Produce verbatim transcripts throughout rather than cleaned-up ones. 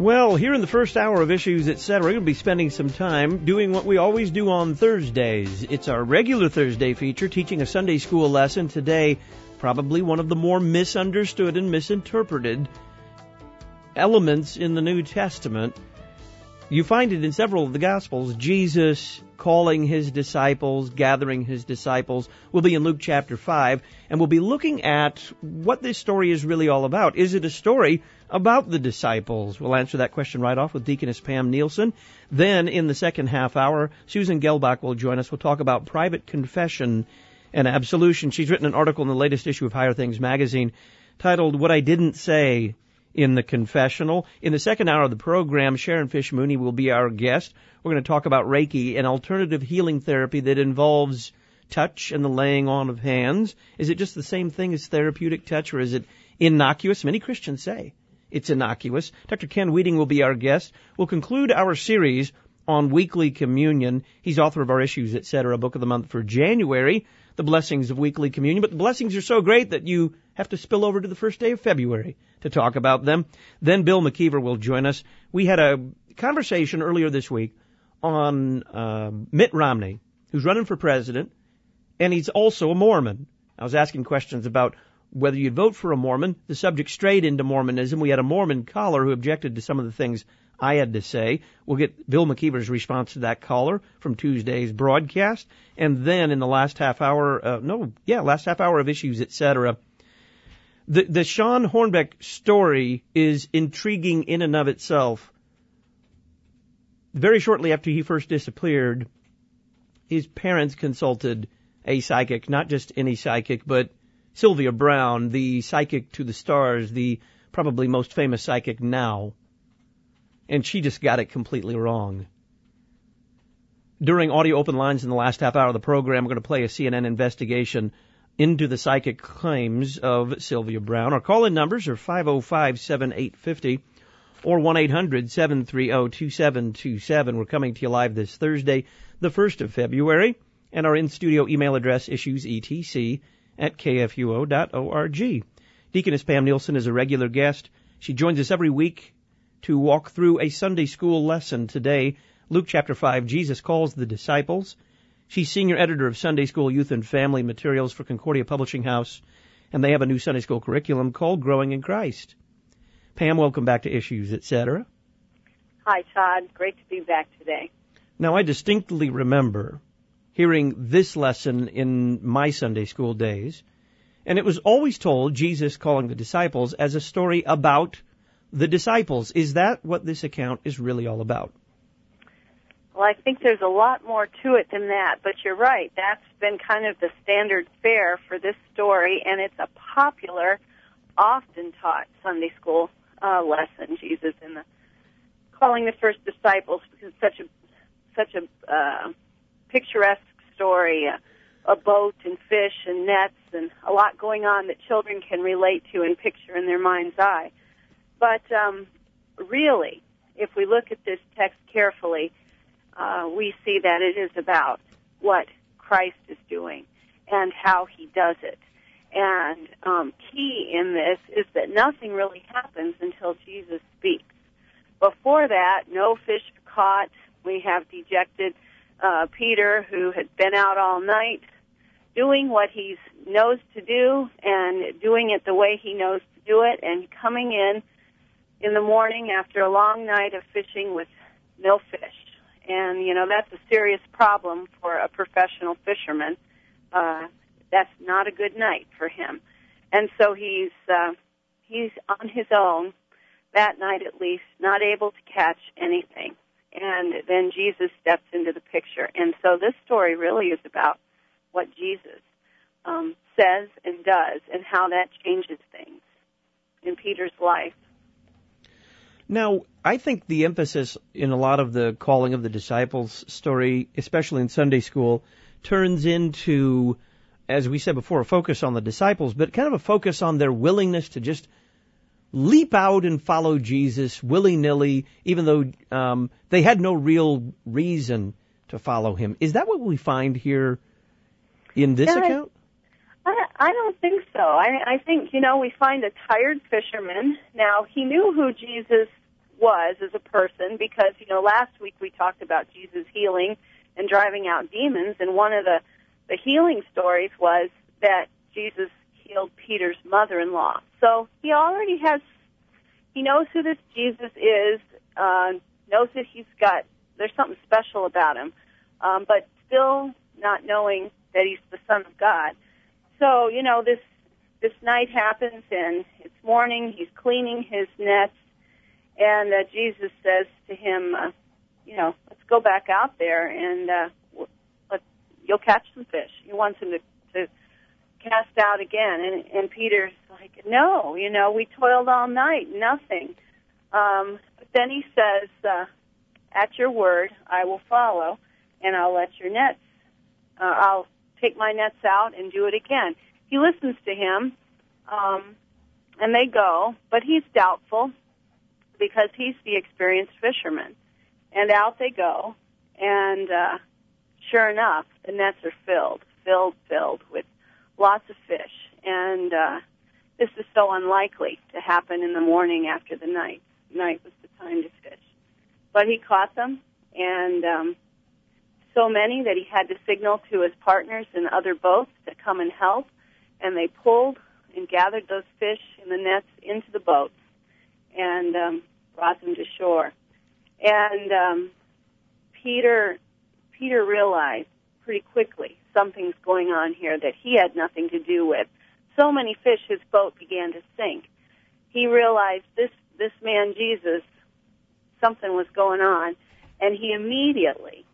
Well, here in the first hour of Issues, et cetera, we're going to be spending some time doing what we always do on Thursdays. It's our regular Thursday feature, teaching a Sunday school lesson. Today, probably one of the more misunderstood and misinterpreted elements in the New Testament. You find it in several of the Gospels. Jesus calling his disciples, gathering his disciples. We'll be in Luke chapter five, and we'll be looking at what this story is really all about. Is it a story about the disciples? We'll answer that question right off with Deaconess Pam Nielsen. Then, in the second half hour, Susan Gelbach will join us. We'll talk about private confession and absolution. She's written an article in the latest issue of Higher Things magazine titled What I Didn't Say in the Confessional. In the second hour of the program, Sharon Fish Mooney will be our guest. We're going to talk about Reiki, an alternative healing therapy that involves touch and the laying on of hands. Is it just the same thing as therapeutic touch, or is it innocuous? Many Christians say it's innocuous. Doctor Ken Weeding will be our guest. We'll conclude our series on weekly communion. He's author of our Issues, et cetera, book of the month for January, The Blessings of Weekly Communion. But the blessings are so great that you have to spill over to the first day of February to talk about them. Then Bill McKeever will join us. We had a conversation earlier this week on uh, Mitt Romney, who's running for president, and he's also a Mormon. I was asking questions about whether you'd vote for a Mormon. The subject strayed into Mormonism. We had a Mormon caller who objected to some of the things I had to say. We'll get Bill McKeever's response to that caller from Tuesday's broadcast. And then in the last half hour, uh, no, yeah, last half hour of Issues, et cetera, the, the Sean Hornbeck story is intriguing in and of itself. Very shortly after he first disappeared, his parents consulted a psychic, not just any psychic, but Sylvia Brown, the psychic to the stars, the probably most famous psychic now. And she just got it completely wrong. During Audio Open Lines in the last half hour of the program, we're going to play a C N N investigation into the psychic claims of Sylvia Brown. Our call-in numbers are five oh five, seven eight five oh or one eight hundred, seven three zero, two seven two seven. We're coming to you live this Thursday, the first of February, and our in-studio email address, issuesetc at k f u o dot org. Deaconess Pam Nielsen is a regular guest. She joins us every week to walk through a Sunday school lesson. Today, Luke chapter five, Jesus calls the disciples. She's senior editor of Sunday School Youth and Family Materials for Concordia Publishing House, and they have a new Sunday school curriculum called Growing in Christ. Pam, welcome back to Issues, et cetera. Hi, Todd. Great to be back today. Now, I distinctly remember hearing this lesson in my Sunday school days, and it was always told, Jesus calling the disciples, as a story about the disciples. Is that what this account is really all about? Well, I think there's a lot more to it than that, but you're right. That's been kind of the standard fare for this story, and it's a popular, often taught Sunday school uh, lesson, Jesus in the calling the first disciples, because it's such a such a uh, picturesque story, a, a boat and fish and nets and a lot going on that children can relate to and picture in their mind's eye. But um, really, if we look at this text carefully, uh, we see that it is about what Christ is doing and how he does it. And um, key in this is that nothing really happens until Jesus speaks. Before that, no fish caught. We have dejected uh, Peter, who had been out all night, doing what he knows to do and doing it the way he knows to do it, and coming in in the morning after a long night of fishing with no fish. And, you know, that's a serious problem for a professional fisherman. Uh, that's not a good night for him. And so he's uh, he's on his own that night at least, not able to catch anything. And then Jesus steps into the picture. And so this story really is about what Jesus um, says and does and how that changes things in Peter's life. Now, I think the emphasis in a lot of the calling of the disciples story, especially in Sunday school, turns into, as we said before, a focus on the disciples, but kind of a focus on their willingness to just leap out and follow Jesus willy-nilly, even though um, they had no real reason to follow him. Is that what we find here in this yeah, account? I, I don't think so. I, I think, you know, we find a tired fisherman. Now, he knew who Jesus was as a person, because, you know, last week we talked about Jesus healing and driving out demons, and one of the, the healing stories was that Jesus healed Peter's mother-in-law. So he already has, he knows who this Jesus is, uh, knows that he's got, there's something special about him, um, but still not knowing that he's the Son of God. So, you know, this this night happens, and it's morning, he's cleaning his nets, and uh, Jesus says to him, uh, you know, let's go back out there, and uh, let, you'll catch some fish. He wants him to, to cast out again, and, and Peter's like, no, you know, we toiled all night, nothing. Um, but then he says, uh, at your word, I will follow, and I'll let your nets, uh, I'll take my nets out and do it again. He listens to him, um, and they go, but he's doubtful because he's the experienced fisherman. And out they go, and uh, sure enough, the nets are filled, filled, filled with lots of fish. And uh, this is so unlikely to happen in the morning after the night. Night was the time to fish. But he caught them, and um, so many that he had to signal to his partners in other boats to come and help. And they pulled and gathered those fish in the nets into the boats and um, brought them to shore. And um, Peter Peter realized pretty quickly something's going on here that he had nothing to do with. So many fish, his boat began to sink. He realized this, this man, Jesus, something was going on, and he immediately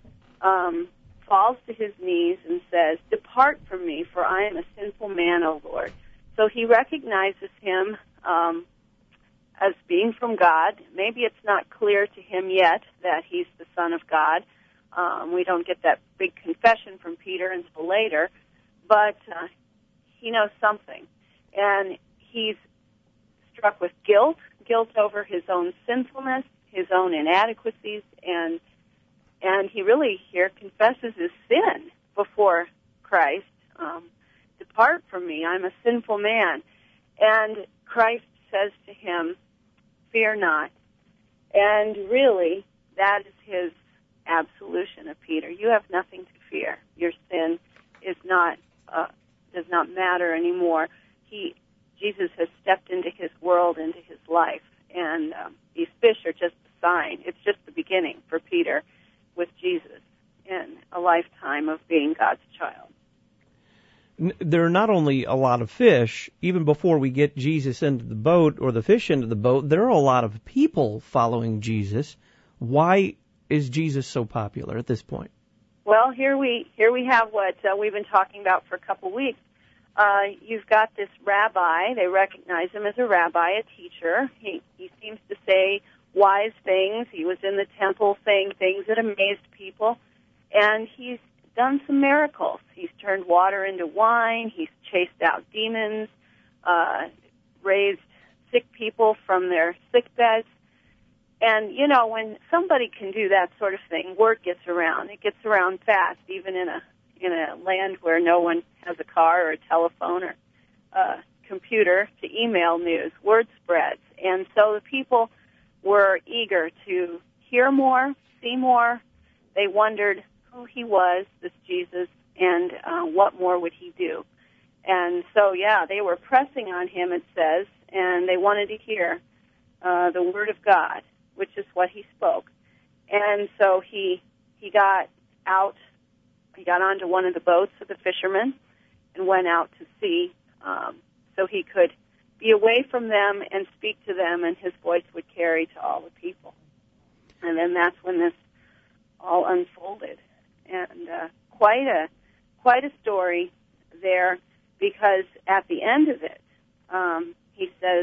um, falls to his knees and says, depart from me, for I am a sinful man, O Lord. So he recognizes him um, as being from God. Maybe it's not clear to him yet that he's the Son of God. Um, we don't get that big confession from Peter until later, but uh, he knows something. And he's struck with guilt, guilt over his own sinfulness, his own inadequacies, and and he really here confesses his sin before Christ. Um, Depart from me, I'm a sinful man. And Christ says to him, fear not. And really, that is his absolution of Peter. You have nothing to fear. Your sin is not uh, does not matter anymore. He, Jesus has stepped into his world, into his life, and um, these fish are just a sign. It's just the beginning for Peter with Jesus in a lifetime of being God's child. There are not only a lot of fish, even before we get Jesus into the boat or the fish into the boat, there are a lot of people following Jesus. Why is Jesus so popular at this point? Well, here we here we have what uh, we've been talking about for a couple weeks. Uh, you've got this rabbi. They recognize him as a rabbi, a teacher. He, he seems to say wise things. He was in the temple saying things that amazed people. And he's done some miracles. He's turned water into wine. He's chased out demons, uh, raised sick people from their sick beds. And, you know, when somebody can do that sort of thing, word gets around. It gets around fast, even in a in a land where no one has a car or a telephone or a computer to email news. Word spreads. And so the people were eager to hear more, see more. They wondered who he was, this Jesus, and uh, what more would he do. And so, yeah, they were pressing on him, it says, and they wanted to hear uh, the word of God, which is what he spoke. And so he he got out, he got onto one of the boats of the fishermen and went out to sea um, so he could be away from them and speak to them, and his voice would carry to all the people. And then that's when this all unfolded. And uh, quite a quite a story there, because at the end of it, um, he says,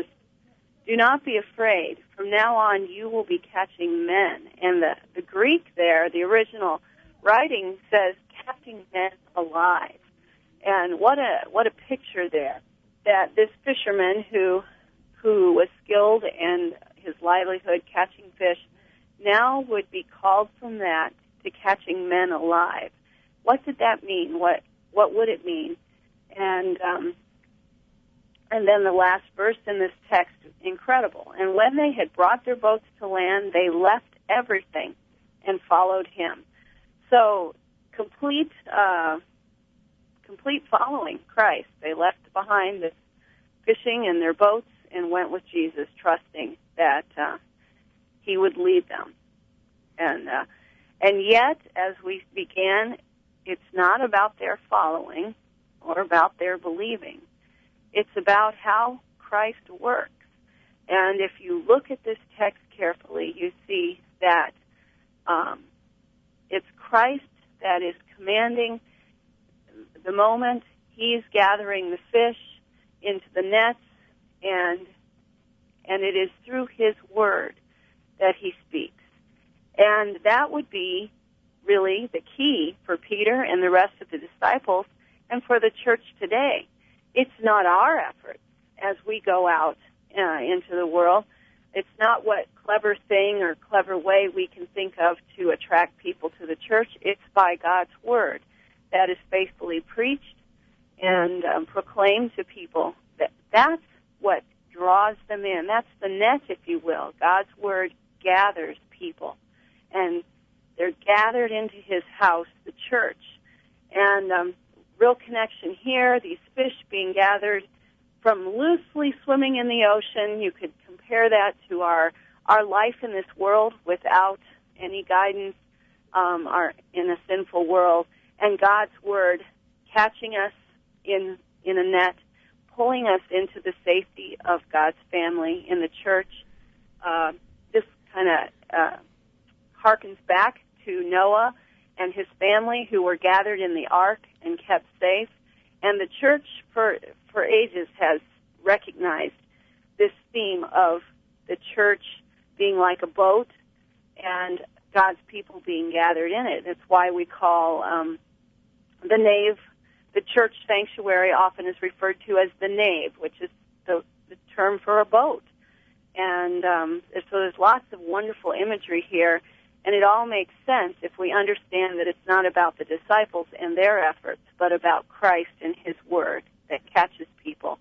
do not be afraid. From now on, you will be catching men. And the, the Greek there, the original writing says, catching men alive. And what a what a picture there, that this fisherman who who was skilled in his livelihood catching fish now would be called from that to catching men alive. What did that mean? What what would it mean? And um, And then the last verse in this text, incredible. And when they had brought their boats to land, they left everything and followed him. So complete, uh, complete following Christ. They left behind this fishing and their boats and went with Jesus, trusting that uh, he would lead them. And uh, and yet, as we began, it's not about their following or about their believing. It's about how Christ works. And if you look at this text carefully, you see that um, it's Christ that is commanding the moment. He's gathering the fish into the nets, and and it is through his word that he speaks. And that would be really the key for Peter and the rest of the disciples and for the church today. It's not our efforts as we go out uh, into the world. It's not what clever thing or clever way we can think of to attract people to the church. It's by God's word that is faithfully preached and um, proclaimed to people. That That's what draws them in. That's the net, if you will. God's word gathers people. And they're gathered into his house, the church. And um, real connection here, these fish being gathered from loosely swimming in the ocean. You could compare that to our our life in this world without any guidance, um, our, in a sinful world, and God's word catching us in in a net, pulling us into the safety of God's family in the church. Uh, this kind of uh, harkens back to Noah and his family, who were gathered in the ark and kept safe. And the church for for ages has recognized this theme of the church being like a boat and God's people being gathered in it. It's why we call um, the nave, the church sanctuary often is referred to as the nave, which is the, the term for a boat. And um, so there's lots of wonderful imagery here. And it all makes sense if we understand that it's not about the disciples and their efforts, but about Christ and his word that catches people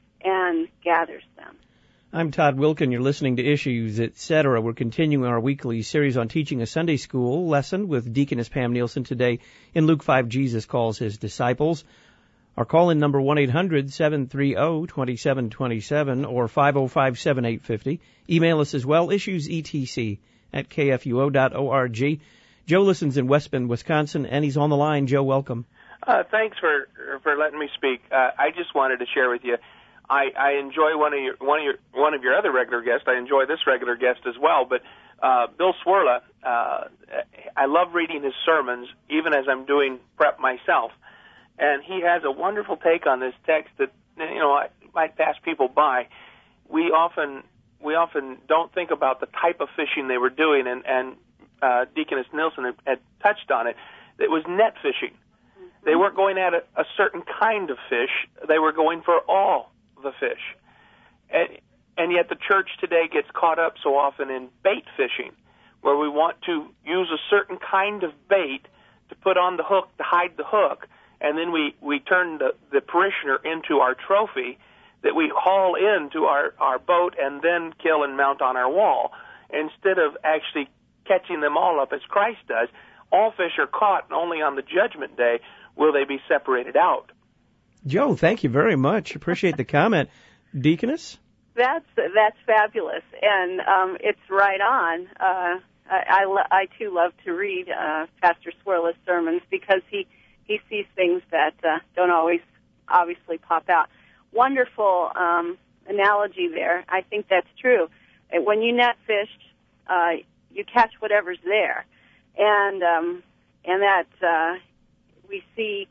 and gathers them. I'm Todd Wilken. You're listening to Issues, et cetera. We're continuing our weekly series on teaching a Sunday school lesson with Deaconess Pam Nielsen today. In Luke five, Jesus calls his disciples. Our call-in number one eight hundred seven three zero two seven two seven or five oh five seven eight five oh. Email us as well, issuesetc at k f u o dot org. Joe listens in West Bend, Wisconsin, and he's on the line. Joe, welcome. Uh, thanks for for letting me speak. Uh, I just wanted to share with you. I, I enjoy one of your one of your one of your other regular guests. I enjoy this regular guest as well. But uh, Bill Swirla, uh, I love reading his sermons, even as I'm doing prep myself. And he has a wonderful take on this text that you know I, might pass people by. We often we often don't think about the type of fishing they were doing, and and uh, Deaconess Nielsen had, had touched on it. It was net fishing. Mm-hmm. They weren't going at a, a certain kind of fish. They were going for all the fish. And, and yet the church today gets caught up so often in bait fishing, where we want to use a certain kind of bait to put on the hook to hide the hook, and then we, we turn the, the parishioner into our trophy that we haul into our, our boat and then kill and mount on our wall, instead of actually catching them all up as Christ does. All fish are caught, and only on the judgment day will they be separated out. Joe, thank you very much. Appreciate the comment. Deaconess? That's that's fabulous, and um, it's right on. Uh, I, I, I, too, love to read uh, Pastor Swirla's sermons because he, he sees things that uh, don't always obviously pop out. Wonderful um, analogy there. I think that's true. When you net fish, uh, you catch whatever's there, and um, and that uh, we see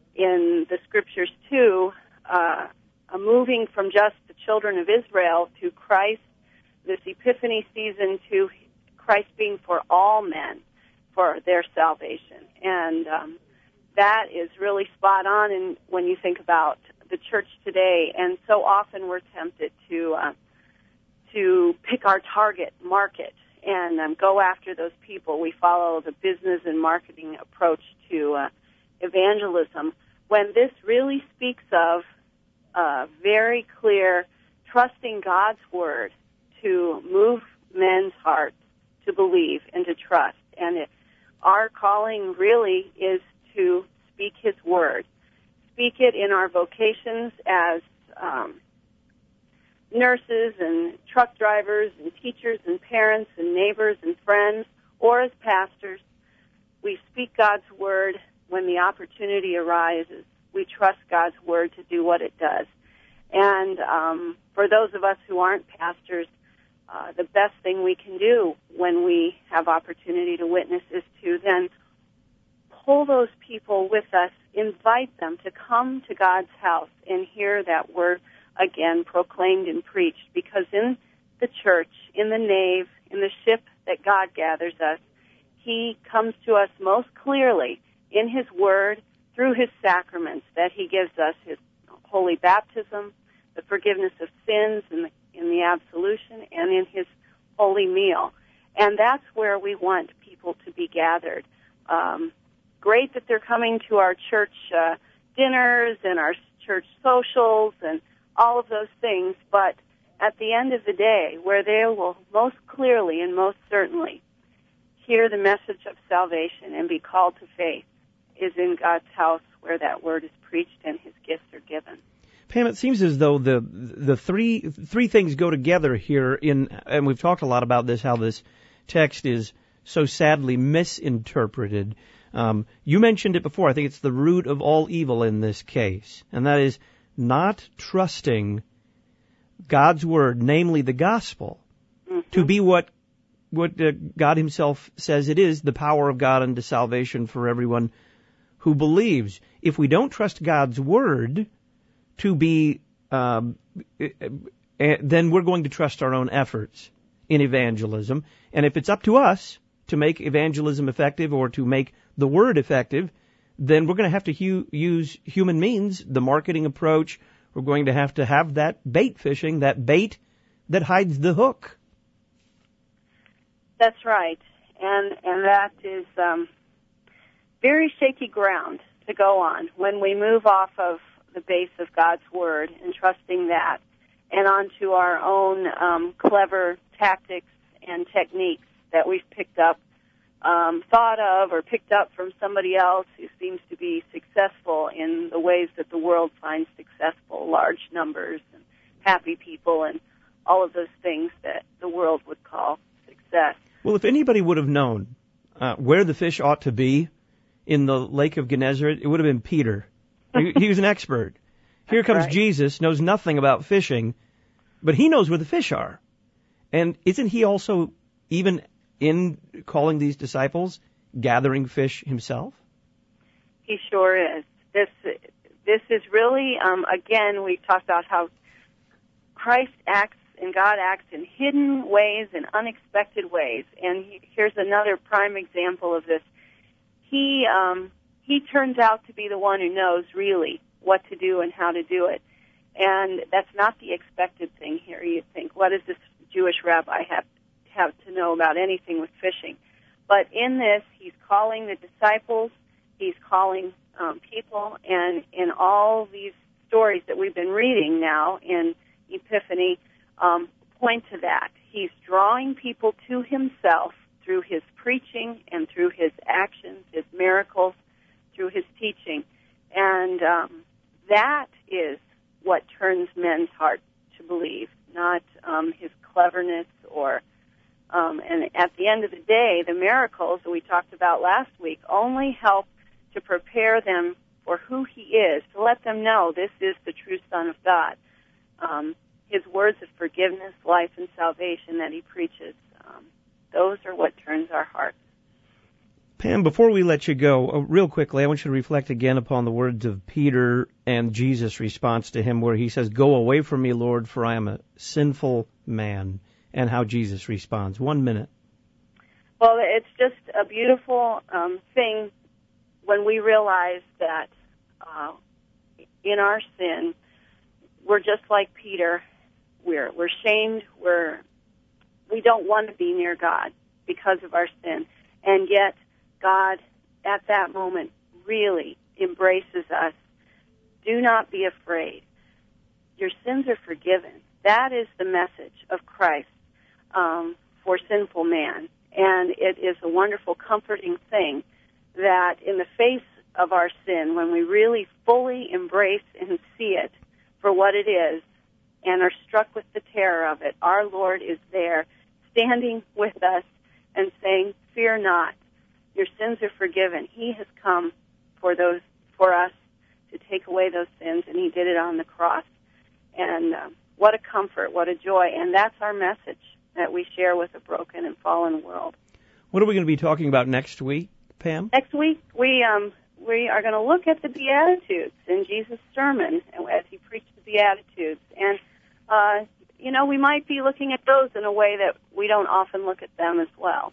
in the scriptures too, uh, a moving from just the children of Israel to Christ, this Epiphany season, to Christ being for all men, for their salvation. And um, that is really spot on in, when you think about the church today. And so often we're tempted to uh, to pick our target market and um, go after those people. We follow the business and marketing approach to uh, evangelism, when this really speaks of uh, very clear, trusting God's word to move men's hearts to believe and to trust. And it, our calling really is to speak his word. Speak it in our vocations as um, nurses and truck drivers and teachers and parents and neighbors and friends, or as pastors. We speak God's word when the opportunity arises. We trust God's word to do what it does. And um, for those of us who aren't pastors, uh, the best thing we can do when we have opportunity to witness is to then pull those people with us, invite them to come to God's house and hear that word again proclaimed and preached. Because in the church, in the nave, in the ship that God gathers us, he comes to us most clearly in his word through his sacraments that he gives us, his holy baptism, the forgiveness of sins in the, in the absolution, and in his holy meal. And that's where we want people to be gathered. Um, great that they're coming to our church uh, dinners and our church socials and all of those things, but at the end of the day, where they will most clearly and most certainly hear the message of salvation and be called to faith is in God's house where that word is preached and his gifts are given. Pam, it seems as though the the three three things go together here in, and we've talked a lot about this, how this text is so sadly misinterpreted. Um, you mentioned it before. I think it's the root of all evil in this case, and that is not trusting God's word, namely the gospel, mm-hmm. to be what what uh, God himself says it is, the power of God unto salvation for everyone who believes. If we don't trust God's word to be, um, then we're going to trust our own efforts in evangelism. And if it's up to us to make evangelism effective or to make the word effective, then we're going to have to hu- use human means, the marketing approach. We're going to have to have that bait fishing, that bait that hides the hook. That's right. And, and that is um, very shaky ground to go on when we move off of the base of God's word and trusting that and onto our own um, clever tactics and techniques that we've picked up, um, thought of or picked up from somebody else who seems to be successful in the ways that the world finds successful, large numbers and happy people and all of those things that the world would call success. Well, if anybody would have known uh, where the fish ought to be in the Lake of Gennesaret, it would have been Peter. He, he was an expert. Here That's comes right. Jesus, knows nothing about fishing, but he knows where the fish are. And isn't he also, even in calling these disciples, gathering fish himself? He sure is. This this is really, um, again, we talked about how Christ acts and God acts in hidden ways and unexpected ways. And he, here's another prime example of this. He um, he turns out to be the one who knows really what to do and how to do it. And that's not the expected thing here. You think, what does this Jewish rabbi have, have to know about anything with fishing? But in this, he's calling the disciples, he's calling um, people, and in all these stories that we've been reading now in Epiphany, um, point to that. He's drawing people to himself through his preaching and through his actions, his miracles, through his teaching. And um, that is what turns men's hearts to believe, not um, his cleverness or, um, and at the end of the day, the miracles that we talked about last week only help to prepare them for who he is, to let them know this is the true Son of God. Um, his words of forgiveness, life, and salvation that he preaches, um, those are what turns our hearts. Pam, before we let you go, uh, real quickly, I want you to reflect again upon the words of Peter and Jesus' response to him where he says, "Go away from me, Lord, for I am a sinful man," and how Jesus responds. One minute. Well, it's just a beautiful um, thing when we realize that uh, in our sin, we're just like Peter. We're we're shamed. We're we don't want to be near God because of our sin, and yet God, at that moment, really embraces us. Do not be afraid. your sins are forgiven. That is the message of Christ um, for sinful man. And it is a wonderful, comforting thing that in the face of our sin, when we really fully embrace and see it for what it is and are struck with the terror of it, our Lord is there standing with us and saying, fear not, your sins are forgiven. He has come for those for us to take away those sins, and he did it on the cross. And uh, what a comfort, what a joy. And that's our message that we share with a broken and fallen world. What are we going to be talking about next week, Pam? Next week, we um, we are going to look at the Beatitudes in Jesus' sermon as he preached the Beatitudes. And, uh, you know, we might be looking at those in a way that we don't often look at them as well.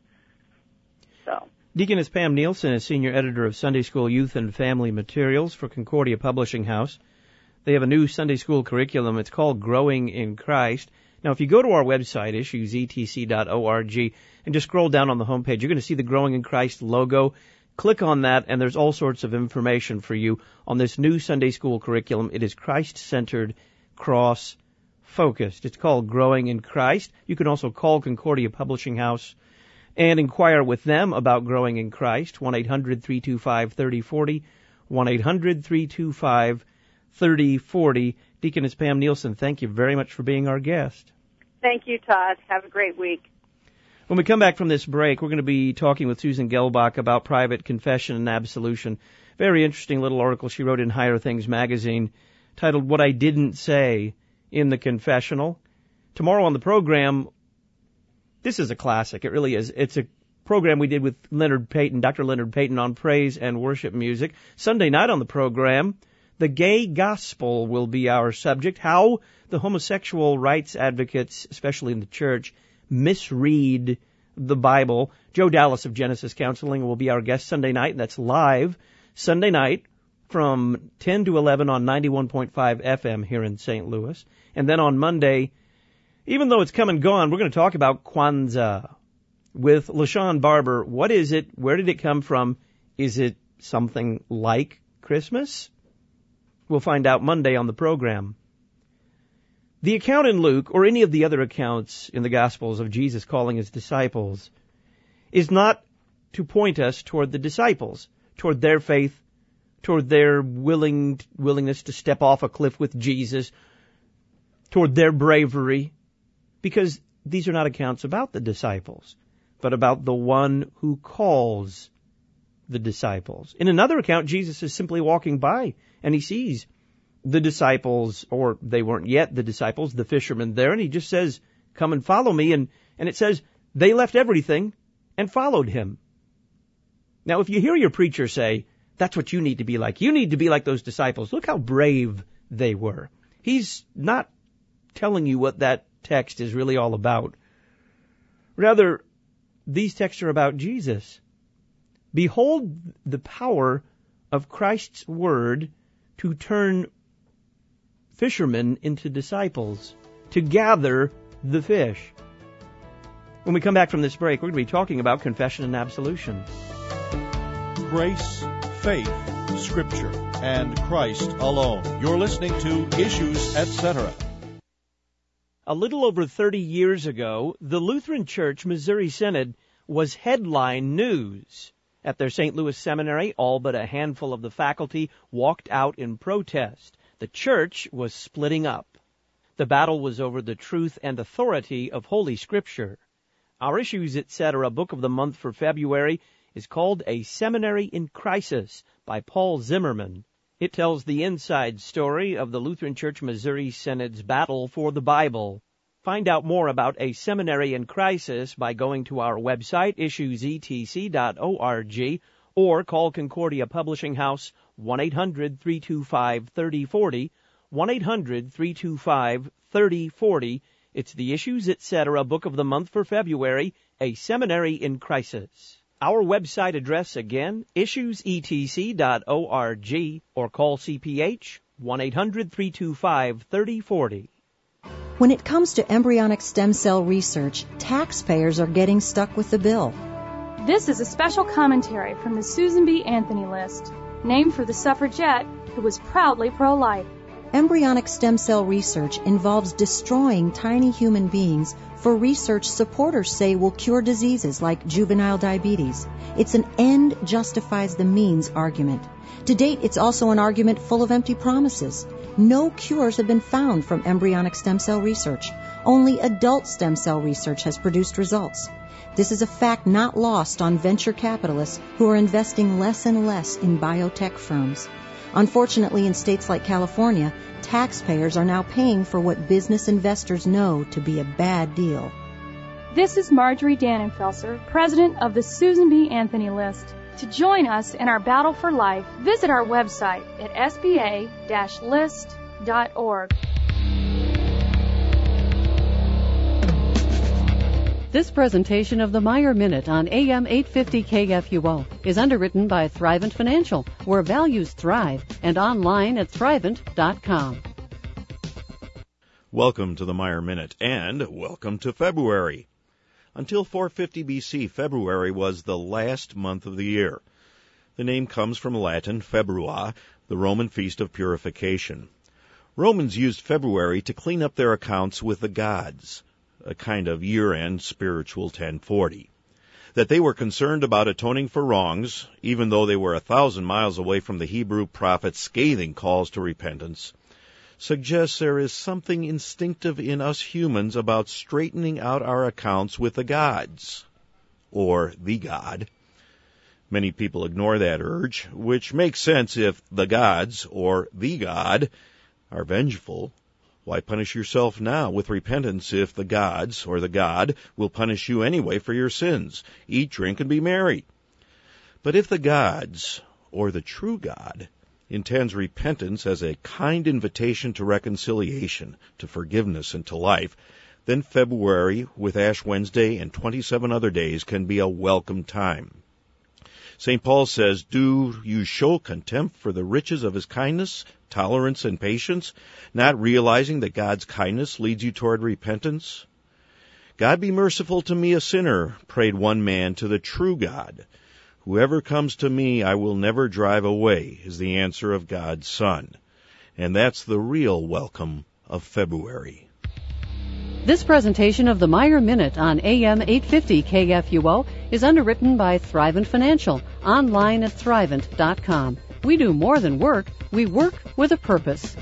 So. Deaconess Pam Nielsen is Senior Editor of Sunday School Youth and Family Materials for Concordia Publishing House. They have a new Sunday School curriculum. It's called Growing in Christ. Now, if you go to our website, issues e t c dot org, and just scroll down on the homepage, you're going to see the Growing in Christ logo. Click on that, and there's all sorts of information for you on this new Sunday School curriculum. It is Christ-centered, cross-focused. It's called Growing in Christ. You can also call Concordia Publishing House and inquire with them about Growing in Christ, one eight hundred three two five three oh four oh, one eight hundred three two five three oh four oh. Deaconess Pam Nielsen, thank you very much for being our guest. Thank you, Todd. Have a great week. When we come back from this break, we're going to be talking with Susan Gelbach about private confession and absolution. Very interesting little article she wrote in Higher Things magazine titled What I Didn't Say in the Confessional. Tomorrow on the program, this is a classic. It really is. It's a program we did with Leonard Payton, Doctor Leonard Payton, on praise and worship music. Sunday night on the program, the gay gospel will be our subject. How the homosexual rights advocates, especially in the church, misread the Bible. Joe Dallas of Genesis Counseling will be our guest Sunday night, and that's live Sunday night from ten to eleven on ninety-one point five F M here in Saint Louis. And then on Monday, even though it's come and gone, we're going to talk about Kwanzaa with LaShawn Barber. What is it? Where did it come from? Is it something like Christmas? We'll find out Monday on the program. The account in Luke, or any of the other accounts in the Gospels of Jesus calling his disciples, is not to point us toward the disciples, toward their faith, toward their willing willingness to step off a cliff with Jesus, toward their bravery, because these are not accounts about the disciples, but about the one who calls the disciples. In another account, Jesus is simply walking by, and he sees the disciples, or they weren't yet the disciples, the fishermen there, and he just says, come and follow me, and, and it says, they left everything and followed him. Now, if you hear your preacher say, that's what you need to be like, you need to be like those disciples, look how brave they were. He's not telling you what that text is really all about. Rather, these texts are about Jesus. Behold the power of Christ's word to turn fishermen into disciples, to gather the fish. When we come back from this break, we're going to be talking about confession and absolution. Grace, faith, Scripture, and Christ alone. You're listening to Issues, et cetera. A little over thirty years ago, the Lutheran Church Missouri Synod was headline news. At their Saint Louis seminary, all but a handful of the faculty walked out in protest. The church was splitting up. The battle was over the truth and authority of Holy Scripture. Our Issues, et cetera. book of the month for February is called A Seminary in Crisis by Paul Zimmerman. It tells the inside story of the Lutheran Church Missouri Synod's battle for the Bible. Find out more about A Seminary in Crisis by going to our website, issues e t c dot org, or call Concordia Publishing House, one eight hundred three two five three oh four oh, one eight hundred three two five three oh four oh. It's the Issues, et cetera. book of the month for February, A Seminary in Crisis. Our website address again, issues e t c dot org, or call C P H, one eight hundred three two five three oh four oh. When it comes to embryonic stem cell research, taxpayers are getting stuck with the bill. This is a special commentary from the Susan B. Anthony list, named for the suffragette who was proudly pro-life. Embryonic stem cell research involves destroying tiny human beings for research supporters say will cure diseases like juvenile diabetes. It's an end justifies the means argument. To date, it's also an argument full of empty promises. No cures have been found from embryonic stem cell research. Only adult stem cell research has produced results. This is a fact not lost on venture capitalists who are investing less and less in biotech firms. Unfortunately, in states like California, taxpayers are now paying for what business investors know to be a bad deal. This is Marjorie Dannenfelser, president of the Susan B. Anthony List. To join us in our battle for life, visit our website at s b a dash list dot org. This presentation of the Meyer Minute on A M eight fifty K F U O is underwritten by Thrivent Financial, where values thrive, and online at thrivent dot com. Welcome to the Meyer Minute, and welcome to February. Until four fifty B C, February was the last month of the year. The name comes from Latin Februa, the Roman feast of purification. Romans used February to clean up their accounts with the gods, a kind of year-end spiritual ten forty. That they were concerned about atoning for wrongs, even though they were a thousand miles away from the Hebrew prophet's scathing calls to repentance, suggests there is something instinctive in us humans about straightening out our accounts with the gods, or the God. Many people ignore that urge, which makes sense if the gods, or the God, are vengeful. Why punish yourself now with repentance if the gods, or the God, will punish you anyway for your sins? Eat, drink, and be merry. But if the gods, or the true God, intends repentance as a kind invitation to reconciliation, to forgiveness, and to life, then February, with Ash Wednesday and twenty-seven other days, can be a welcome time. Saint Paul says, "Do you show contempt for the riches of his kindness, tolerance, and patience, not realizing that God's kindness leads you toward repentance? God be merciful to me, a sinner," prayed one man to the true God. "Whoever comes to me, I will never drive away," is the answer of God's Son. And that's the real welcome of February. This presentation of the Meyer Minute on A M eight fifty K F U O is underwritten by Thrivent Financial, online at thrivent dot com. We do more than work, we work with a purpose.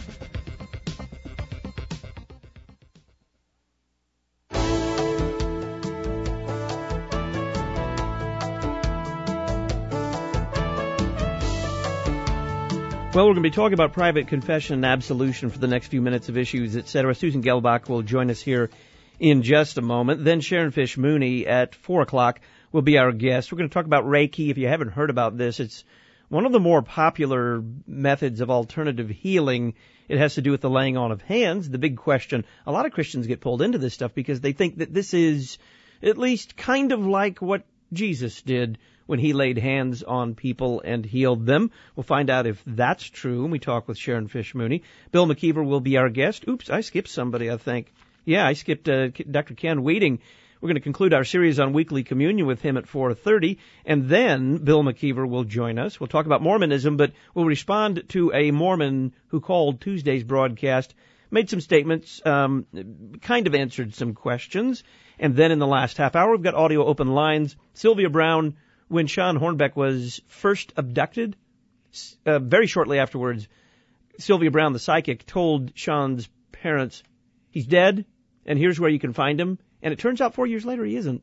Well, we're going to be talking about private confession and absolution for the next few minutes of issues, et cetera. Susan Gelbach will join us here in just a moment. Then Sharon Fish Mooney at four o'clock will be our guest. We're going to talk about Reiki. If you haven't heard about this, it's one of the more popular methods of alternative healing. It has to do with the laying on of hands. The big question, a lot of Christians get pulled into this stuff because they think that this is at least kind of like what Jesus did when he laid hands on people and healed them. We'll find out if that's true when we talk with Sharon Fish Mooney. Bill McKeever will be our guest. Oops, I skipped somebody, I think. Yeah, I skipped uh, Doctor Ken Weeding. We're going to conclude our series on weekly communion with him at four thirty, and then Bill McKeever will join us. We'll talk about Mormonism, but we'll respond to a Mormon who called Tuesday's broadcast, made some statements, um, kind of answered some questions, and then in the last half hour, we've got audio open lines. Sylvia Brown, when Sean Hornbeck was first abducted, uh, very shortly afterwards, Sylvia Brown, the psychic, told Sean's parents, he's dead, and here's where you can find him. And it turns out four years later he isn't.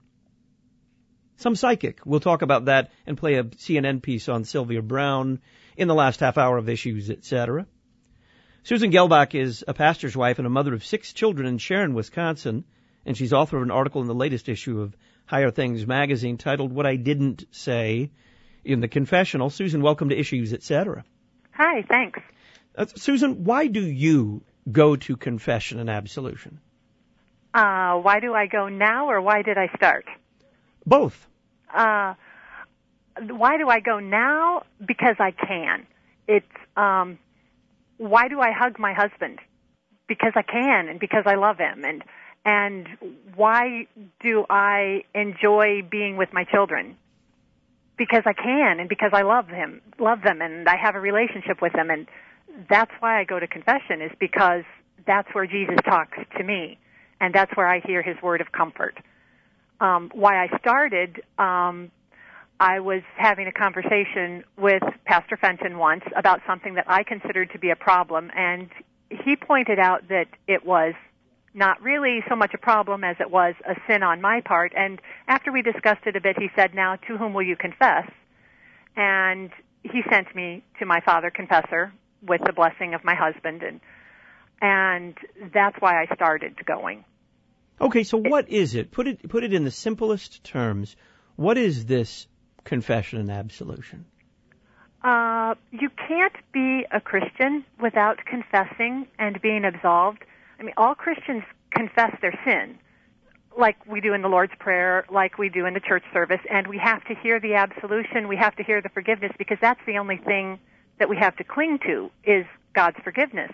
Some psychic. We'll talk about that and play a C N N piece on Sylvia Brown in the last half hour of issues, et cetera. Susan Gelbach is a pastor's wife and a mother of six children in Sharon, Wisconsin, and she's author of an article in the latest issue of Higher Things magazine titled What I Didn't Say in the Confessional. Susan, welcome to Issues, et cetera. Hi, thanks. Uh, Susan, why do you go to confession and absolution? Uh, why do I go now, or why did I start? Both. Uh, why do I go now? Because I can. It's, um, why do I hug my husband? Because I can, and because I love him. And, and why do I enjoy being with my children? Because I can, and because I love him, love them, and I have a relationship with them. And that's why I go to confession, is because that's where Jesus talks to me, and that's where I hear his word of comfort. Um, why I started, um, I was having a conversation with Pastor Fenton once about something that I considered to be a problem, and he pointed out that it was not really so much a problem as it was a sin on my part. And after we discussed it a bit, he said, now, to whom will you confess? And he sent me to my father confessor with the blessing of my husband, and and that's why I started going. Okay, so what is it? Put it put it in the simplest terms. What is this confession and absolution? Uh, you can't be a Christian without confessing and being absolved. I mean, all Christians confess their sin, like we do in the Lord's Prayer, like we do in the church service, and we have to hear the absolution, we have to hear the forgiveness, because that's the only thing that we have to cling to, is God's forgiveness.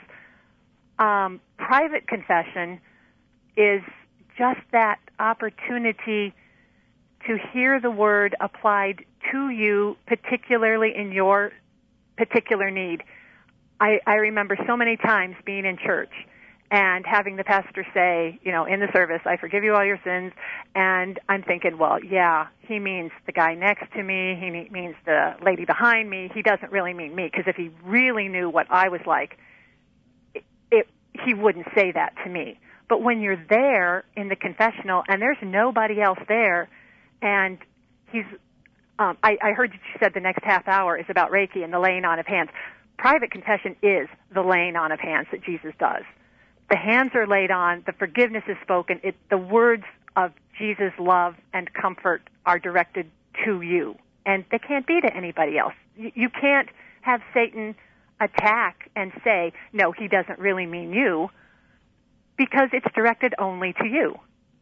Um, private confession is just that opportunity to hear the word applied to you, particularly in your particular need. I, I remember so many times being in church and having the pastor say, you know, in the service, I forgive you all your sins, and I'm thinking, well, yeah, he means the guy next to me, he means the lady behind me, he doesn't really mean me, because if he really knew what I was like, it, it, he wouldn't say that to me. But when you're there in the confessional and there's nobody else there, and he's, um, I, I heard you said the next half hour is about Reiki and the laying on of hands. Private confession is the laying on of hands that Jesus does. The hands are laid on, the forgiveness is spoken, it, the words of Jesus' love and comfort are directed to you, and they can't be to anybody else. You, you can't have Satan attack and say, no, he doesn't really mean you, because it's directed only to you.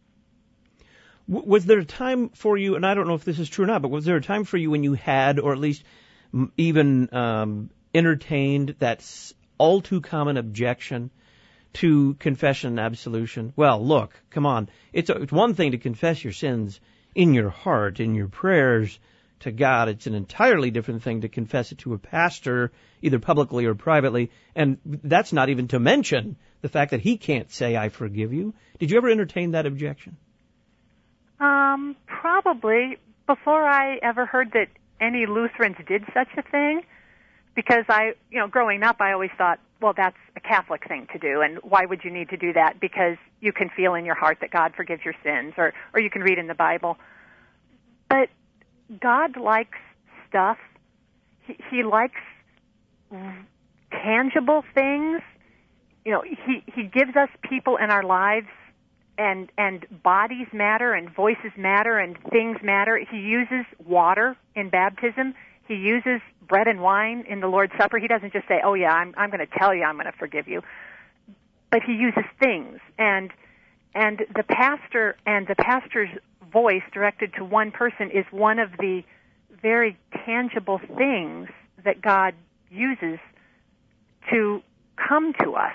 Was there a time for you, and I don't know if this is true or not, but was there a time for you when you had, or at least even um, entertained that all too common objection to confession and absolution? Well, look, come on. It's, a, it's one thing to confess your sins in your heart, in your prayers to God. It's an entirely different thing to confess it to a pastor, either publicly or privately. And that's not even to mention the fact that he can't say, I forgive you. Did you ever entertain that objection? Um, probably before I ever heard that any Lutherans did such a thing, because I, you know, growing up, I always thought, well, that's a Catholic thing to do, and why would you need to do that? Because you can feel in your heart that God forgives your sins, or, or you can read in the Bible. But God likes stuff. He, he likes tangible things. You know, he, he gives us people in our lives, and, and bodies matter, and voices matter, and things matter. He uses water in baptism. He uses bread and wine in the Lord's Supper. He doesn't just say, oh, yeah, I'm, I'm going to tell you I'm going to forgive you. But he uses things. And and the pastor and the pastor's voice directed to one person is one of the very tangible things that God uses to come to us.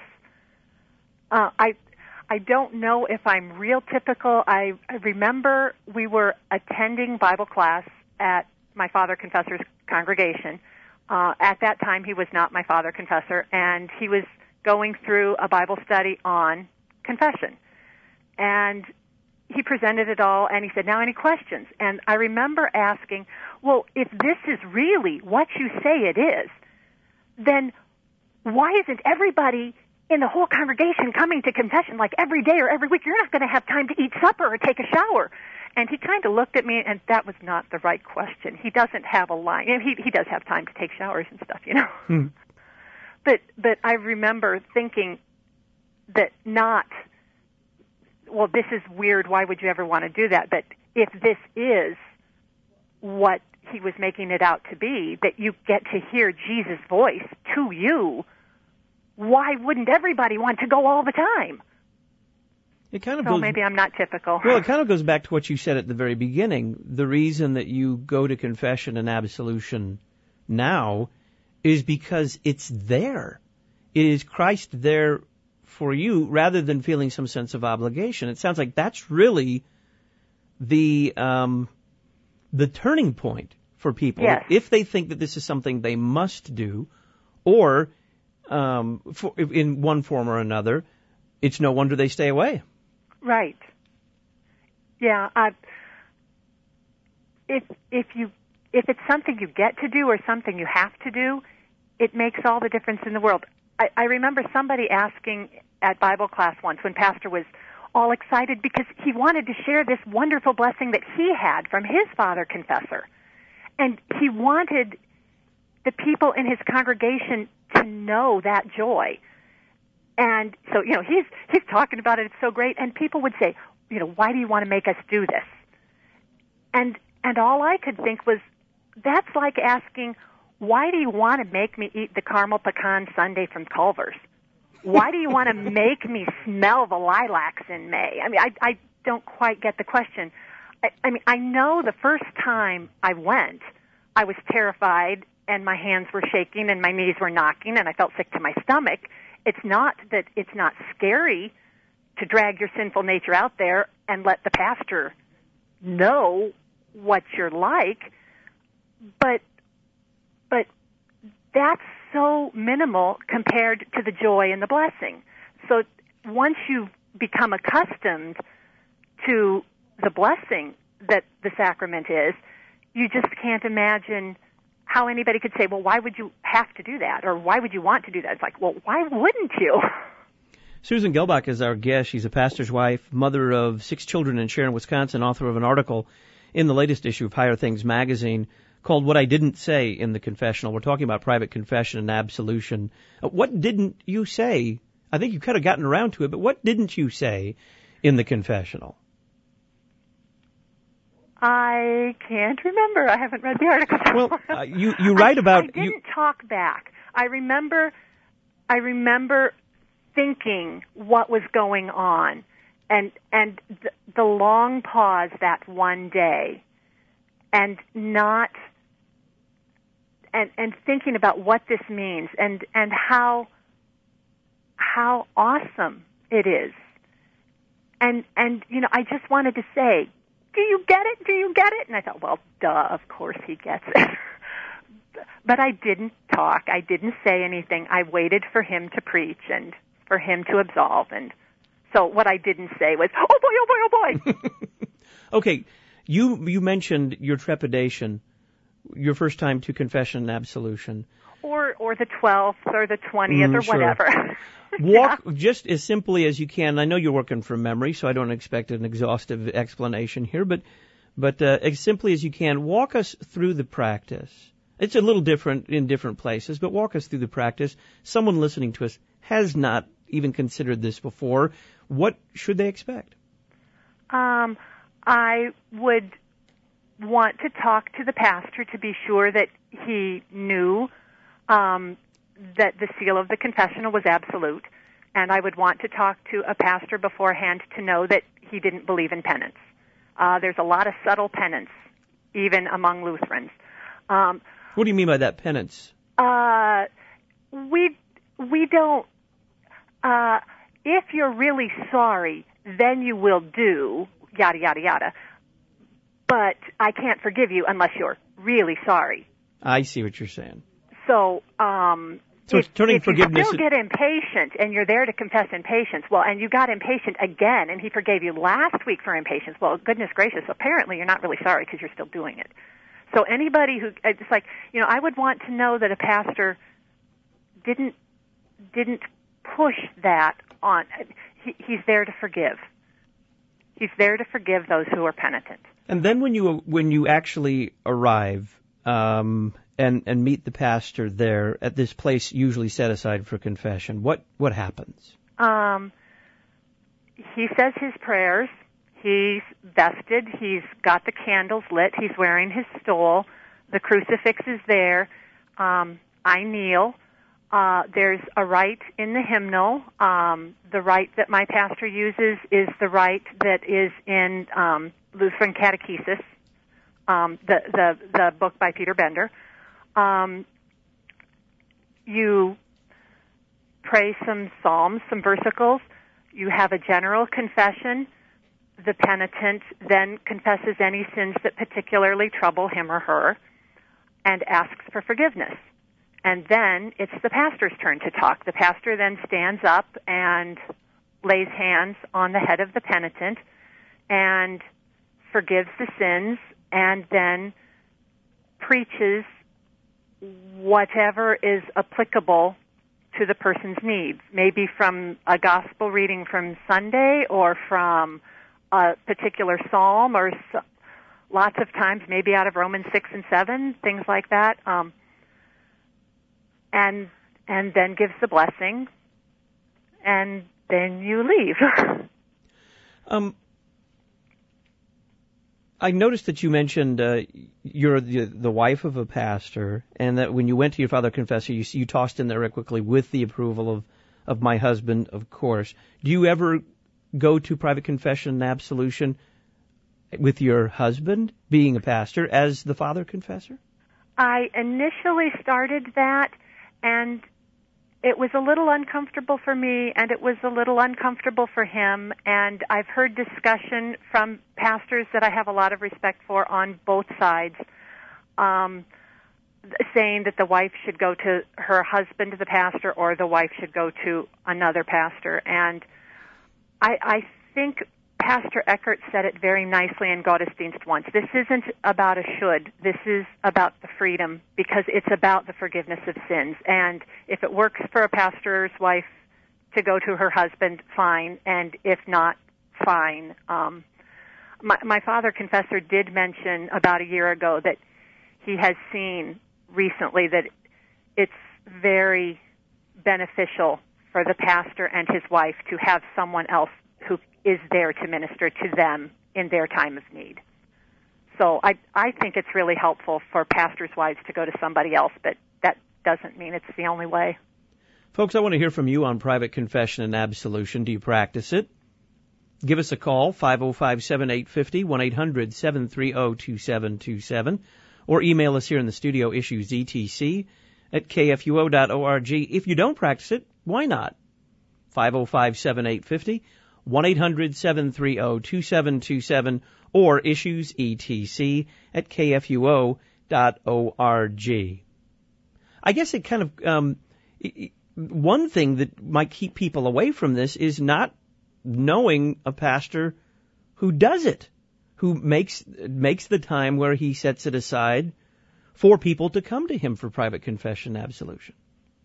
Uh, I I don't know if I'm real typical. I, I remember we were attending Bible class at my father confessor's congregation. Uh, at that time, he was not my father confessor, and he was going through a Bible study on confession. And he presented it all, and he said, now any questions? And I remember asking, well, if this is really what you say it is, then why isn't everybody in the whole congregation coming to confession like every day or every week? You're not going to have time to eat supper or take a shower. And he kind of looked at me, and that was not the right question. He doesn't have a line. You know, he he does have time to take showers and stuff, you know. Hmm. But but I remember thinking that not, well, this is weird. Why would you ever want to do that? But if this is what he was making it out to be, that you get to hear Jesus' voice to you, why wouldn't everybody want to go all the time? It kind of so goes, maybe I'm not typical. Well, it kind of goes back to what you said at the very beginning. The reason that you go to confession and absolution now is because it's there. It is Christ there for you rather than feeling some sense of obligation. It sounds like that's really the um, the turning point for people. Yes. If they think that this is something they must do, or um, for, in one form or another, it's no wonder they stay away. Right. Yeah. I, if if you if it's something you get to do or something you have to do, it makes all the difference in the world. I, I remember somebody asking at Bible class once when Pastor was all excited because he wanted to share this wonderful blessing that he had from his father confessor. And he wanted the people in his congregation to know that joy. And so, you know, he's he's talking about it, it's so great. And people would say, you know, why do you want to make us do this? And and all I could think was, that's like asking, why do you want to make me eat the caramel pecan sundae from Culver's? Why do you want to make me smell the lilacs in May? I mean, I, I don't quite get the question. I, I mean, I know the first time I went, I was terrified and my hands were shaking and my knees were knocking and I felt sick to my stomach. It's not that it's not scary to drag your sinful nature out there and let the pastor know what you're like, but but that's so minimal compared to the joy and the blessing. So once you become accustomed to the blessing that the sacrament is, you just can't imagine how anybody could say, well, why would you have to do that? Or why would you want to do that? It's like, well, why wouldn't you? Susan Gelbach is our guest. She's a pastor's wife, mother of six children in Sharon, Wisconsin, author of an article in the latest issue of Higher Things magazine called What I Didn't Say in the Confessional. We're talking about private confession and absolution. Uh, what didn't you say? I think you've kind of gotten around to it, but what didn't you say in the confessional? I can't remember. I haven't read the article. Well, uh, you you write about. I, I didn't you, talk back. I remember. I remember thinking what was going on, and and the, the long pause that one day, and not. And, and thinking about what this means and, and how how awesome it is. And and you know, I just wanted to say, do you get it? Do you get it? And I thought, well, duh, of course he gets it. But I didn't talk. I didn't say anything. I waited for him to preach and for him to absolve. And so what I didn't say was, oh boy, oh boy, oh boy. Okay, you you mentioned your trepidation. Your first time to confession and absolution. Or or the twelfth or the twentieth mm, or sure. whatever. Walk yeah. just as simply as you can. I know you're working from memory, so I don't expect an exhaustive explanation here, but but uh, as simply as you can, walk us through the practice. It's a little different in different places, but walk us through the practice. Someone listening to us has not even considered this before. What should they expect? Um, I would want to talk to the pastor to be sure that he knew um, that the seal of the confessional was absolute, and I would want to talk to a pastor beforehand to know that he didn't believe in penance. Uh, there's a lot of subtle penance, even among Lutherans. Um, what do you mean by that, penance? Uh, we we don't. Uh, if you're really sorry, then you will do yada yada yada. But I can't forgive you unless you're really sorry. I see what you're saying. So, um, so if, turning if forgiveness. you still get impatient and you're there to confess impatience, well, and you got impatient again, and he forgave you last week for impatience, well, goodness gracious, apparently you're not really sorry because you're still doing it. So anybody who, it's like, you know, I would want to know that a pastor didn't didn't push that on. He, he's there to forgive. He's there to forgive those who are penitent. And then when you when you actually arrive um, and and meet the pastor there at this place usually set aside for confession, what what happens? Um, he says his prayers. He's vested. He's got the candles lit. He's wearing his stole. The crucifix is there. Um, I kneel. Uh, there's a rite in the hymnal. Um, the rite that my pastor uses is the rite that is in um, Lutheran Catechesis, um, the, the the book by Peter Bender. Um, you pray some psalms, some versicles. You have a general confession. The penitent then confesses any sins that particularly trouble him or her and asks for forgiveness. And then it's the pastor's turn to talk. The pastor then stands up and lays hands on the head of the penitent and forgives the sins, and then preaches whatever is applicable to the person's needs, maybe from a gospel reading from Sunday or from a particular psalm, or so, lots of times maybe out of Romans six and seven, things like that, um, and and then gives the blessing, and then you leave. um, I noticed that you mentioned uh, you're the, the wife of a pastor, and that when you went to your father confessor, you, you tossed in there real quickly, with the approval of, of my husband, of course. Do you ever go to private confession and absolution with your husband, being a pastor, as the father confessor? I initially started that, and it was a little uncomfortable for me, and it was a little uncomfortable for him, and I've heard discussion from pastors that I have a lot of respect for on both sides, um, saying that the wife should go to her husband, the pastor, or the wife should go to another pastor. And I, I think Pastor Eckert said it very nicely in Gottesdienst once. This isn't about a should. This is about the freedom, because it's about the forgiveness of sins. And if it works for a pastor's wife to go to her husband, fine. And if not, fine. Um, my, my father confessor did mention about a year ago that he has seen recently that it's very beneficial for the pastor and his wife to have someone else who is there to minister to them in their time of need. So I I think it's really helpful for pastors' wives to go to somebody else, but that doesn't mean it's the only way. Folks, I want to hear from you on private confession and absolution. Do you practice it? Give us a call, five oh five, seven eight five oh, one eight hundred, seven three zero, two seven two seven, or email us here in the studio, issues E T C at K F U O dot org. If you don't practice it, why not? five oh five, seven eight five oh, one eight hundred, seven three zero, two seven two seven, or issues E T C at K F U O dot org. I guess it kind of, um, it, one thing that might keep people away from this is not knowing a pastor who does it, who makes makes the time where he sets it aside for people to come to him for private confession and absolution.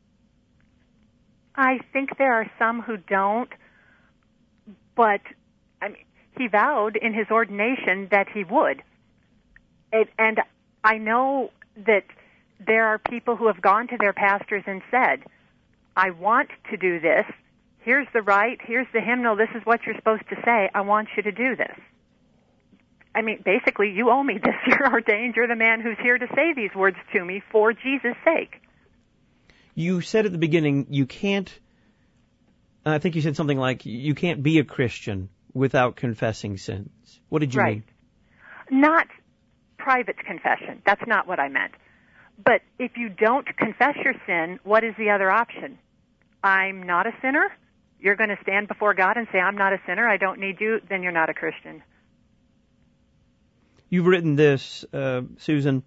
I think there are some who don't, but I mean, he vowed in his ordination that he would. It, and I know that there are people who have gone to their pastors and said, I want to do this. Here's the rite. Here's the hymnal. This is what you're supposed to say. I want you to do this. I mean, basically, you owe me this. You're ordained. You're the man who's here to say these words to me for Jesus' sake. You said at the beginning, you can't, I think you said something like, you can't be a Christian without confessing sins. What did you right. mean? Not private confession. That's not what I meant. But if you don't confess your sin, what is the other option? I'm not a sinner? You're going to stand before God and say, I'm not a sinner, I don't need you, then you're not a Christian. You've written this, uh, Susan.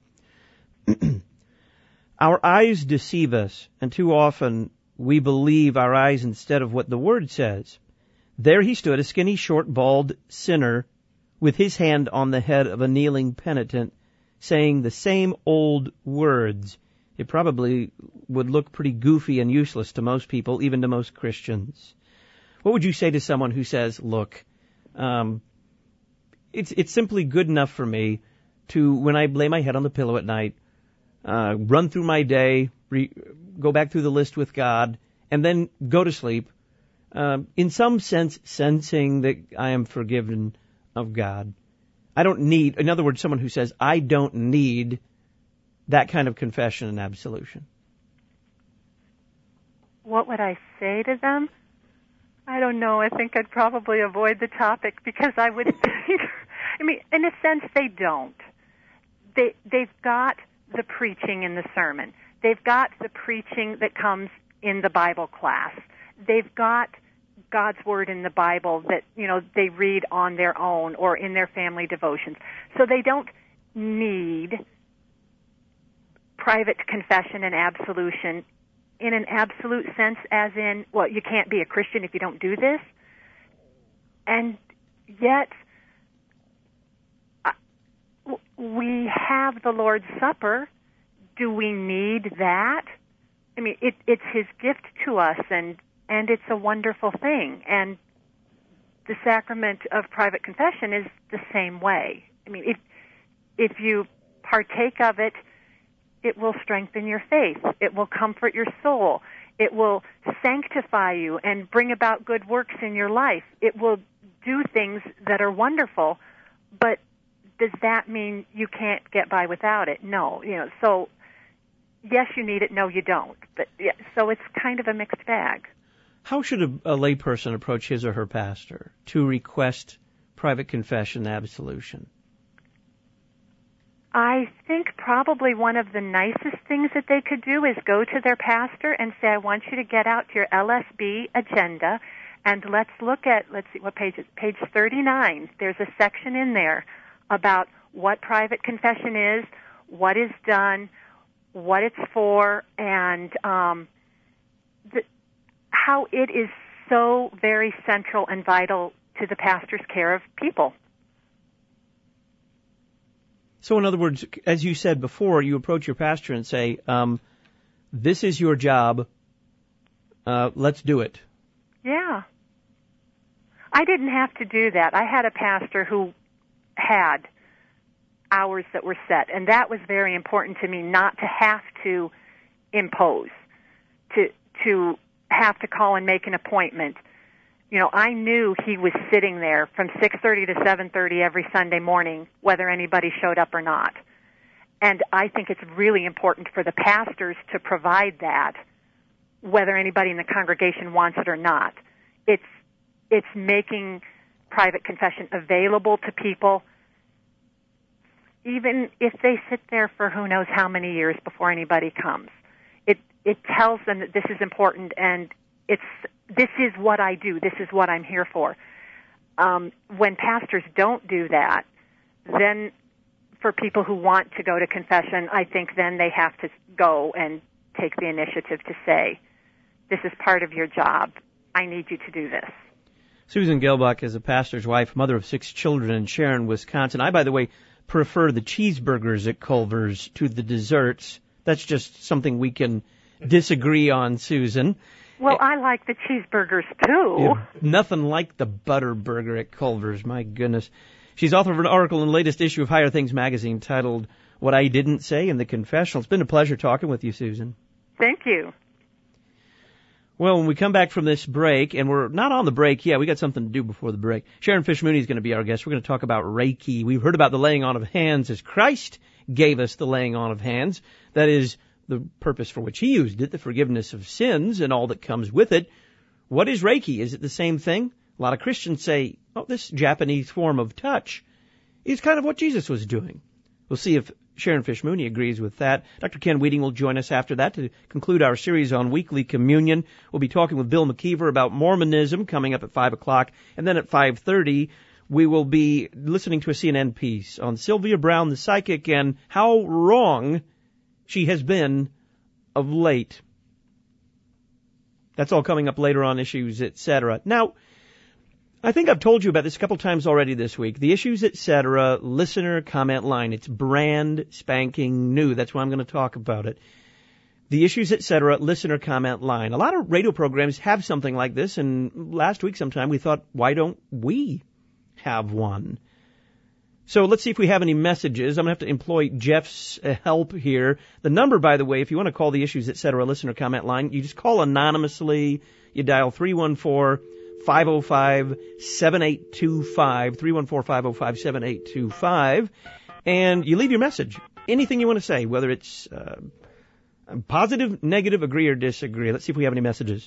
Our eyes deceive us, and too often we believe our eyes instead of what the Word says. There he stood, a skinny, short, bald sinner, with his hand on the head of a kneeling penitent, saying the same old words. It probably would look pretty goofy and useless to most people, even to most Christians. What would you say to someone who says, look, um, it's it's simply good enough for me to, when I lay my head on the pillow at night, uh, run through my day, re- go back through the list with God, and then go to sleep, uh, in some sense sensing that I am forgiven of God. I don't need, in other words, someone who says, I don't need that kind of confession and absolution. What would I say to them? I don't know. I think I'd probably avoid the topic because I would think, I mean, in a sense, they don't. They, they've got the preaching in the sermon. They've got the preaching that comes in the Bible class. They've got God's Word in the Bible that, you know, they read on their own or in their family devotions. So they don't need private confession and absolution in an absolute sense, as in, well, you can't be a Christian if you don't do this. And yet, uh, we have the Lord's Supper. Do we need that? I mean, it, it's His gift to us, and, and it's a wonderful thing. And the sacrament of private confession is the same way. I mean, if, if you partake of it, it will strengthen your faith. It will comfort your soul. It will sanctify you and bring about good works in your life. It will do things that are wonderful, but does that mean you can't get by without it? No. You know, so yes, you need it. No, you don't. But yeah, so it's kind of a mixed bag. How should a, a layperson approach his or her pastor to request private confession absolution? I think probably one of the nicest things that they could do is go to their pastor and say, I want you to get out your L S B agenda, and let's look at, let's see, what page is page thirty-nine. There's a section in there about what private confession is, what is done, what it's for, and um, the, how it is so very central and vital to the pastor's care of people. So in other words, as you said before, you approach your pastor and say, um, this is your job, uh, let's do it. Yeah. I didn't have to do that. I had a pastor who had hours that were set, and that was very important to me, not to have to impose, to to have to call and make an appointment. You know, I knew he was sitting there from six thirty to seven thirty every Sunday morning, whether anybody showed up or not. And I think it's really important for the pastors to provide that, whether anybody in the congregation wants it or not. It's it's making private confession available to people, even if they sit there for who knows how many years before anybody comes. It it tells them that this is important, and it's this is what I do. This is what I'm here for. Um, when pastors don't do that, then for people who want to go to confession, I think then they have to go and take the initiative to say, this is part of your job. I need you to do this. Susan Gelbach is a pastor's wife, mother of six children in Sharon, Wisconsin. I, by the way, prefer the cheeseburgers at Culver's to the desserts. That's just something we can disagree on, Susan. Well, I like the cheeseburgers, too. Yeah, nothing like the butter burger at Culver's, my goodness. She's author of an article in the latest issue of Higher Things magazine titled, What I Didn't Say in the Confessional. It's been a pleasure talking with you, Susan. Thank you. Well, when we come back from this break, and we're not on the break yet, we got something to do before the break. Sharon Fish Mooney is going to be our guest. We're going to talk about Reiki. We've heard about the laying on of hands as Christ gave us the laying on of hands. That is the purpose for which he used it, the forgiveness of sins and all that comes with it. What is Reiki? Is it the same thing? A lot of Christians say, oh, this Japanese form of touch is kind of what Jesus was doing. We'll see if Sharon Fish Mooney agrees with that. Doctor Ken Weeding will join us after that to conclude our series on weekly communion. We'll be talking with Bill McKeever about Mormonism coming up at five o'clock. And then at five thirty, we will be listening to a C N N piece on Sylvia Browne, the psychic, and how wrong she has been of late. That's all coming up later on Issues, et cetera. Now, I think I've told you about this a couple times already this week. The Issues, et cetera. listener comment line. It's brand spanking new. That's why I'm going to talk about it. The Issues, et cetera. listener comment line. A lot of radio programs have something like this, and last week sometime we thought, why don't we have one? So let's see if we have any messages. I'm going to have to employ Jeff's uh, help here. The number, by the way, if you want to call the Issues, et cetera. listener comment line, you just call anonymously. You dial three one four, five oh five, seven eight two five, three one four, five oh five, seven eight two five, and you leave your message. Anything you want to say, whether it's uh, positive, negative, agree or disagree. Let's see if we have any messages.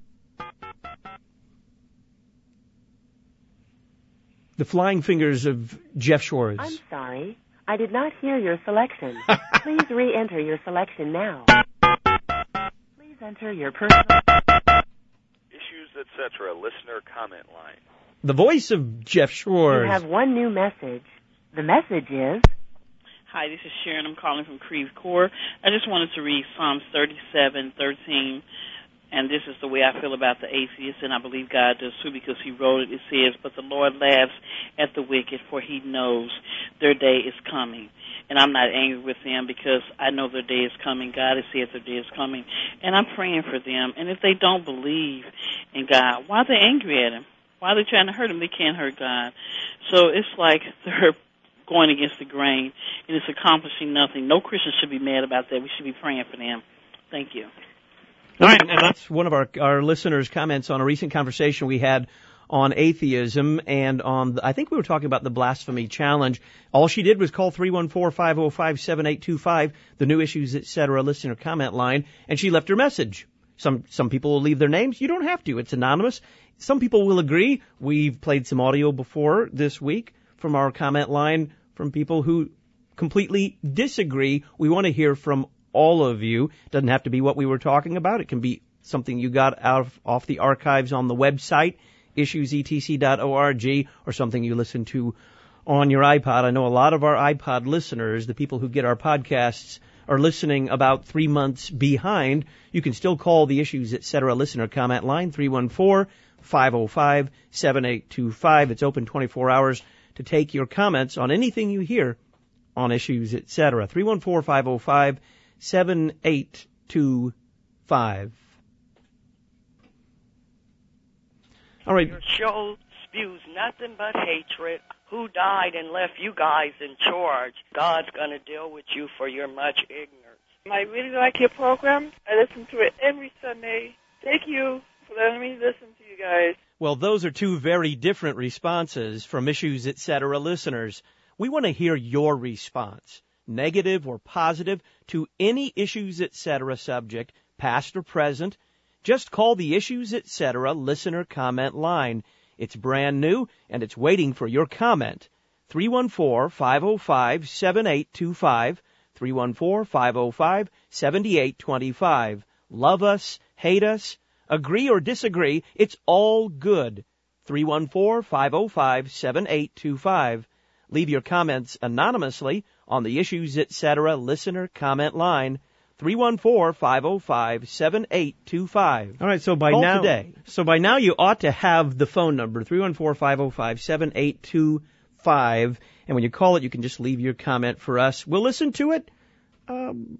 The flying fingers of Jeff Schwartz. I'm sorry. I did not hear your selection. Please re-enter your selection now. Please enter your personal... Issues, et cetera. Listener comment line. The voice of Jeff Schwartz. You have one new message. The message is... Hi, this is Sharon. I'm calling from Creve Coeur. I just wanted to read Psalms thirty-seven thirteen, and this is the way I feel about the atheist, and I believe God does too because he wrote it. It says, "But the Lord laughs at the wicked, for he knows their day is coming." And I'm not angry with them because I know their day is coming. God has said their day is coming, and I'm praying for them. And if they don't believe in God, why are they angry at him? Why are they trying to hurt him? They can't hurt God. So it's like they're going against the grain, and it's accomplishing nothing. No Christian should be mad about that. We should be praying for them. Thank you. All right, and that's one of our, our listeners' comments on a recent conversation we had on atheism and on, the, I think we were talking about the blasphemy challenge. All she did was call three one four, five oh five, seven eight two five, the New Issues, et cetera, listener comment line, and she left her message. Some some people will leave their names. You don't have to. It's anonymous. Some people will agree. We've played some audio before this week from our comment line from people who completely disagree. We want to hear from all of you. It doesn't have to be what we were talking about. It can be something you got out of, off the archives on the website, issues e t c dot org, or something you listen to on your iPod. I know a lot of our iPod listeners, the people who get our podcasts, are listening about three months behind. You can still call the Issues, et cetera, listener comment line, three one four, five oh five, seven eight two five. It's open twenty-four hours to take your comments on anything you hear on Issues, et cetera. three one four, five oh five, seven eight two five. All right. Your show spews nothing but hatred. Who died and left you guys in charge? God's going to deal with you for your much ignorance. I really like your program. I listen to it every Sunday. Thank you for letting me listen to you guys. Well, those are two very different responses from Issues, et cetera, listeners. We want to hear your response, negative or positive, to any Issues, et cetera, subject, past or present. Just call the Issues, et cetera, listener comment line. It's brand new, and it's waiting for your comment. three one four, five oh five, seven eight two five, three one four, five oh five, seven eight two five. Love us, hate us, agree or disagree, it's all good. three one four, five oh five, seven eight two five. Leave your comments anonymously on the Issues, et cetera, listener comment line. three one four, five oh five, seven eight two five. All right, so by Call now, today. So by now you ought to have the phone number, three one four, five oh five, seven eight two five. And when you call it, you can just leave your comment for us. We'll listen to it. Um,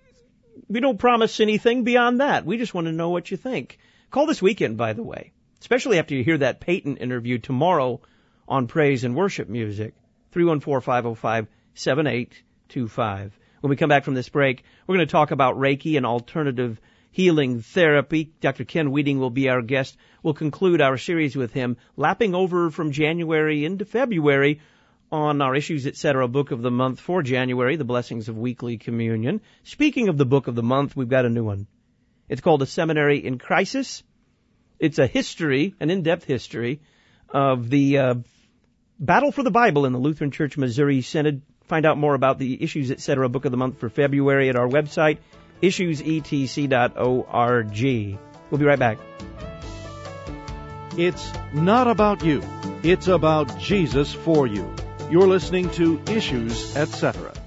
we don't promise anything beyond that. We just want to know what you think. Call this weekend, by the way, especially after you hear that Peyton interview tomorrow on praise and worship music. three one four, five oh five, seven eight two five. When we come back from this break, we're going to talk about Reiki and alternative healing therapy. Doctor Ken Weeding will be our guest. We'll conclude our series with him, lapping over from January into February on our Issues, et cetera, Book of the Month for January, The Blessings of Weekly Communion. Speaking of the Book of the Month, we've got a new one. It's called A Seminary in Crisis. It's a history, an in-depth history, of the uh, battle for the Bible in the Lutheran Church Missouri Synod. Find out more about the Issues, et cetera, Book of the Month for February at our website, issues e t c dot org. We'll be right back. It's not about you. It's about Jesus for you. You're listening to Issues, et cetera.